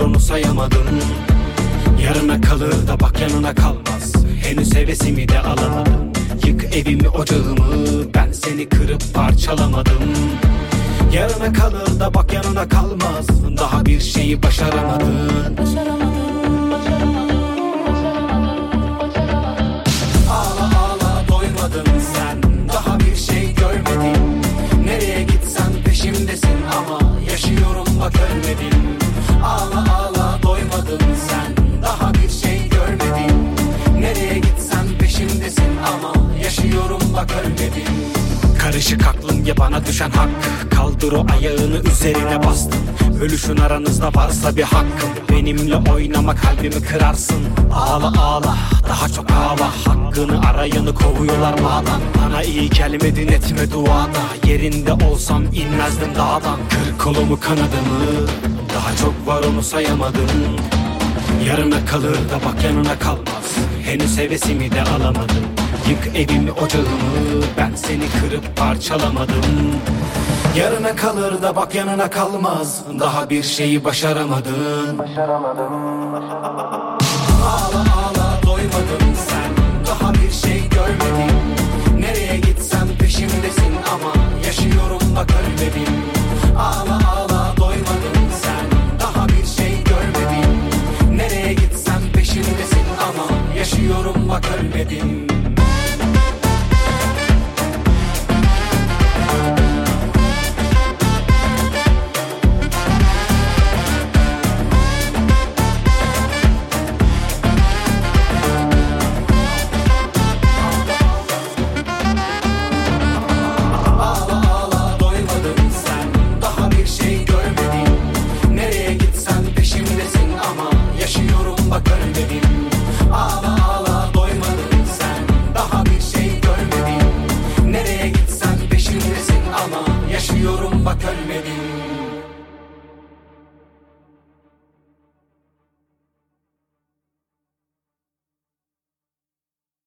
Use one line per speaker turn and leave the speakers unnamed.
onu sayamadım. Yarına kalır da bak yanına kalmaz. Henüz hevesimi de alamadım. Yık evimi ocağımı, ben seni kırıp parçalamadım. Yarına kalır da bak yanına kalmaz. Daha bir şeyi başaramadın. Ağla ağla doymadın sen, daha bir şey görmedin. Nereye gitsen peşimdesin ama yaşıyorum bak ölmedim. Ağla ağla doymadın sen, daha bir şey görmedin. Nereye gitsen peşimdesin ama yaşıyorum bak ölmedim. Karışık aklım ya bana düşen hak. Kaldır o ayağını üzerine bastın. Ölüşün aranızda varsa bir hakkım. Benimle oynama kalbimi kırarsın. Ağla ağla daha çok ağla. Hakkını arayanı kovuyorlar bağdan. Bana iyi gelmedin etme duada. Yerinde olsam inmezdim dağdan. Kır kolumu kanadımı, daha çok var onu sayamadım. Yarına kalır da bak yanına kalmaz. Henüz hevesimi de alamadım. Yık evimi ocağımı, ben seni kırıp parçalamadım. Yarına kalır da bak yanına kalmaz. Daha bir şeyi başaramadın. Ağla ağla doymadın sen, daha bir şey görmedin. Nereye gitsen peşimdesin ama yaşıyorum bak ölmedim. Ağla ağla